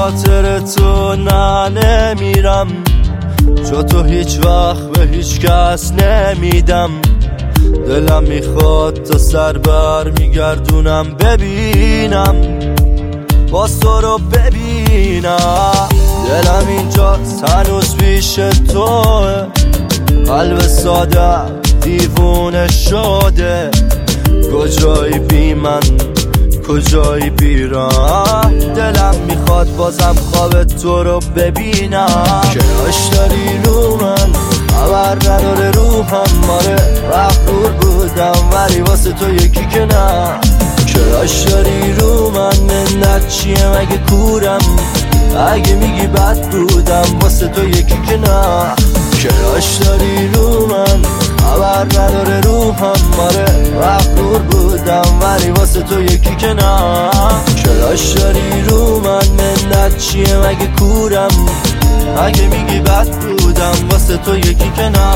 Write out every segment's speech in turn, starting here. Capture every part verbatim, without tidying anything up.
خاطر تو نه نمیرم، جو تو هیچ وقت به هیچ کس نمیدم. دلم میخواد تا سر بر میگردونم ببینم، باز تو رو ببینم. دلم اینجا هنوز پیش توه، قلب ساده دیوونه شده. کجایی بی من کجایی بیرم، دلم میخواد بازم خواب تو رو ببینم. کراش داری رو من خبر نداره روحم، ماره مغرور بودم ولی واسه تو یکی که نه. کراش داری رو من منت چیه مگه کورم، اگه میگی بد بودم واسه تو یکی که نه. کراش داری رو من خبر نداره روحم، ماره مغرور بودم ولی واسه تو یکی که نه. کراش داری رو من منت چیه مگه کورم، اگه میگی بد بودم واسه تو یکی که نه.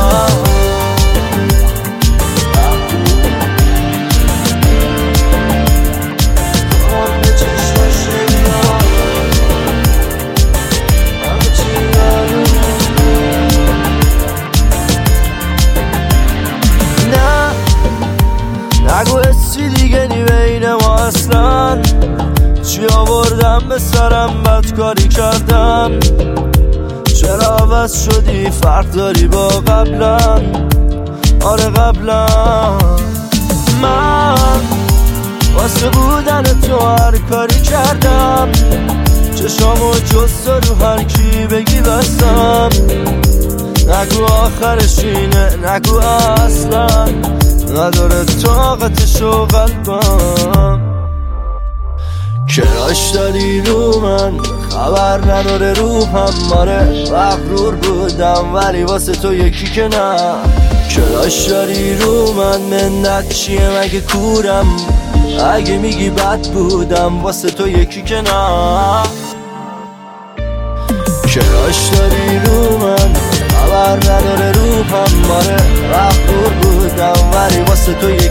نگو حسی دیگه نی بین ما اصلا، چی آوردم به سرم بدکاری کردم. چرا عوض شدی فرق داری با قبلا، آره قبلا. من واسه بودن تو هر کاری کردم، چشامو جست رو هر کی بگی بستم. نگو آخرش اینه نگو اصلا، نداره طاقتشو قلبم. کراش داری رو من خبر نداره روحم، ماره مغرور بودم ولی واسه تو یکی که نه. کراش داری رو من منت چیه مگه کورم، اگه میگی بد بودم واسه تو یکی که نه. کراش داری رو من خبر نداره روحم، ماره مغرور بودم ولی واسه تو